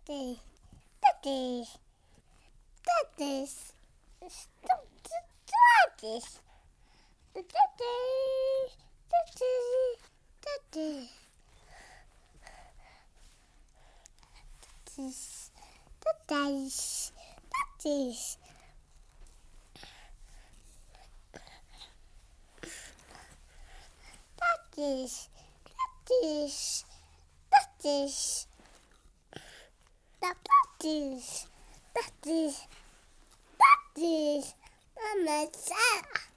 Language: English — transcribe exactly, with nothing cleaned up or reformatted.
is, that is, that is, that is, that is, that is, that is, that is, that is, that is. That is, that is, that is, that is, that is, that is, Mama said.